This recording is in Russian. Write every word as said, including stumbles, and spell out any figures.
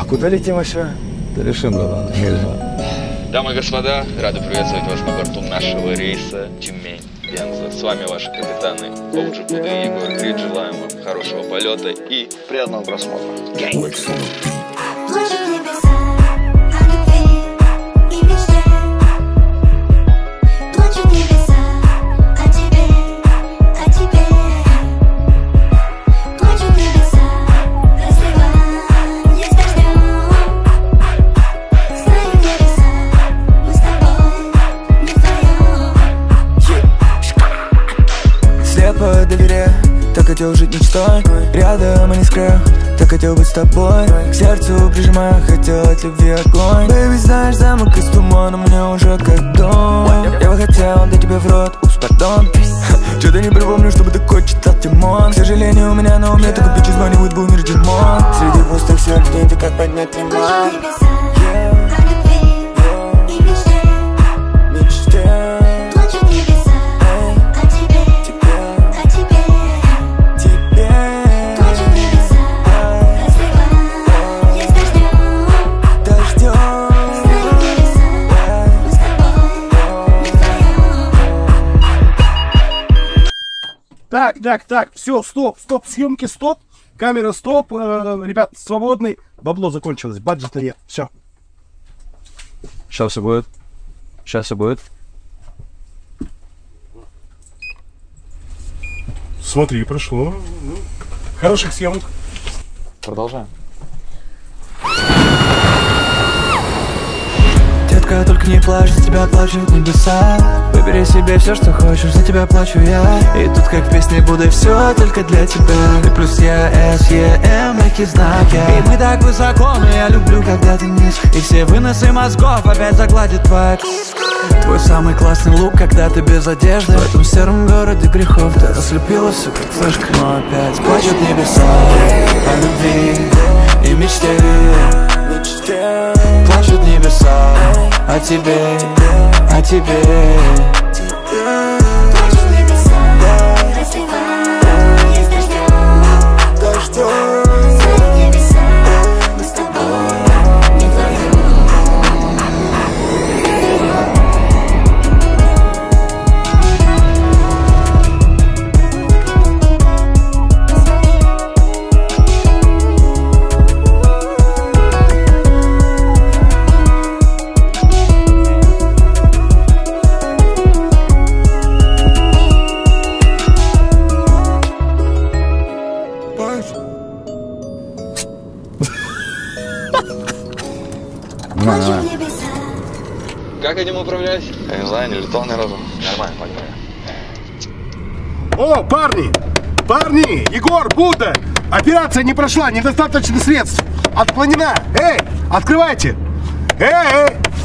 куда летим еще? Да решим, братан. Дамы и господа, рады приветствовать вас на борту нашего рейса Тюмень-Пенза. С вами ваши капитаны Оуджи Куды и Егор Крид. Желаем вам хорошего полета и приятного просмотра. Доверяю, так хотел жить мечтой. Рядом и не скрою, так хотел быть с тобой. К сердцу прижимаю, хотел от любви огонь. Бэйби, знаешь, замок из тумана мне уже как дом. Я бы хотел дать тебе в рот, упс, пардон. Что-то не припомню, чтобы такой читал Тимон. К сожалению, у меня на уме только бичи звонит Бумер Димон. Среди пустых сердец, ты как поднять ремонт. Так, так, так, все, стоп, стоп, съемки, стоп, камера, стоп, э, ребят, свободный, бабло закончилось, баджета нет, все. Сейчас все будет. Сейчас все будет. Смотри, прошло. Хороших съемок. Продолжаем. Детка, только не плачь, за тебя плачут небеса. Выбери себе все, что хочешь, за тебя плачу я. И тут как в песне буду все только для тебя. Ты плюс я, С, Е, М, некий знак я. И мы так высоко, но я люблю, когда ты низ. И все выносы мозгов опять загладит твой. Твой самый классный лук, когда ты без одежды. В этом сером городе грехов ты ослепила все как флешка. Но опять плачут небеса о любви и мечте. Плачут небеса о тебе, о тебе. Плачут небеса, разливая из дождем, дождем. Плачут небеса, мы с тобой не вдвоем. Как этим управлять? Я не знаю, не летал ни разу. Нормально, погнали. О, парни, парни, Егор, Будда, операция не прошла, недостаточно средств, отклонена. Эй, открывайте. Эй, эй,